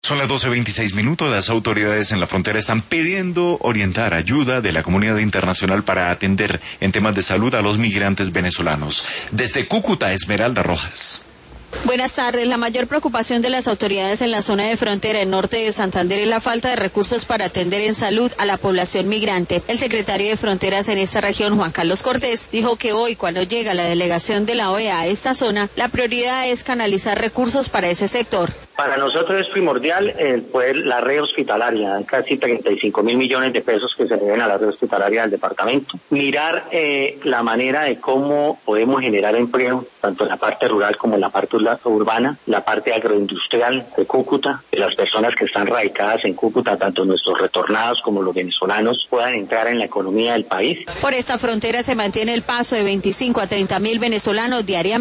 Son las 12:26. Las autoridades en la frontera están pidiendo orientar ayuda de la comunidad internacional para atender en temas de salud a los migrantes venezolanos. Desde Cúcuta, Esmeralda Rojas. Buenas tardes. La mayor preocupación de las autoridades en la zona de frontera en norte de Santander es la falta de recursos para atender en salud a la población migrante. El secretario de Fronteras en esta región, Juan Carlos Cortés, dijo que hoy, cuando llega la delegación de la OEA a esta zona, la prioridad es canalizar recursos para ese sector. Para nosotros es primordial la red hospitalaria, casi 35.000 millones de pesos que se deben a la red hospitalaria del departamento. Mirar la manera de cómo podemos generar empleo, tanto en la parte rural como en la parte urbana, la parte agroindustrial de Cúcuta, de las personas que están radicadas en Cúcuta, tanto nuestros retornados como los venezolanos, puedan entrar en la economía del país. Por esta frontera se mantiene el paso de 25 a 30.000 venezolanos diariamente.